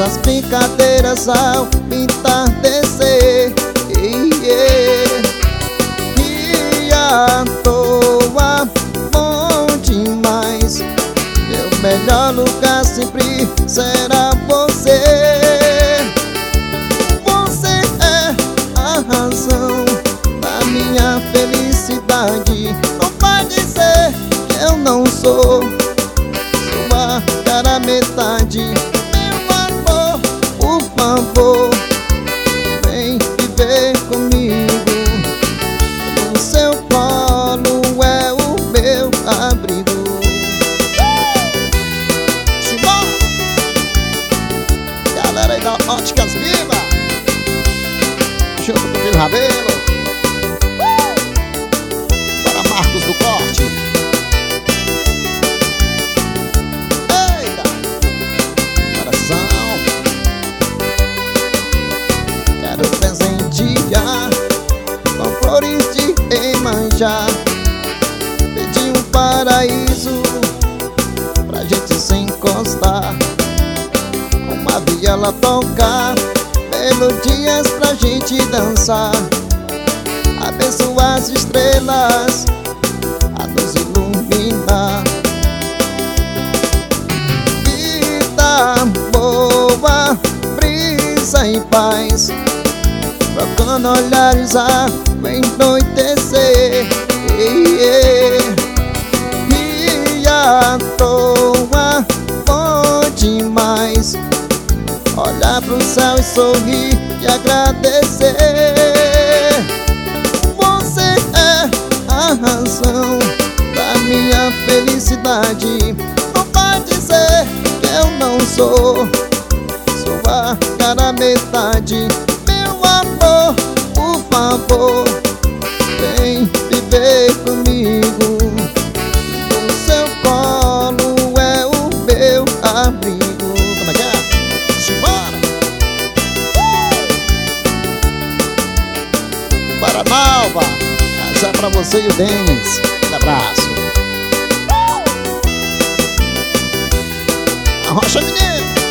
nossas brincadeiras ao entardecer. E à toa, bom demais. Meu melhor lugar sempre será você. Você é a razão da minha felicidade. Não vai dizer que eu não sou sua cara metade. Meu amor, por favor, vem viver comigo. No seu colo é o meu abrigo. Simão, galera aí da Óticas Viva, junto com o Filho Rabelo, para Marcos do Corte. Eita, coração, quero presentear com flores de Iemanjá. Pedi um paraíso pra gente se encostar, uma viola tocar, melodias pra gente dançar. Abençoa as estrelas a nos iluminar. Vida boa, brisa e paz, trocando olhares ao ennoitecer. E à toa, bom demais, olhar pro céu e sorrir e agradecer. Você é a razão da minha felicidade. Não vai dizer que eu não sou sua cara metade. Meu amor, por favor, vem viver comigo. O seu colo é o meu abrigo. Como é que é? Simbora! Para Malva, essa é pra você e o Denis. Um abraço. Arrocha, menino!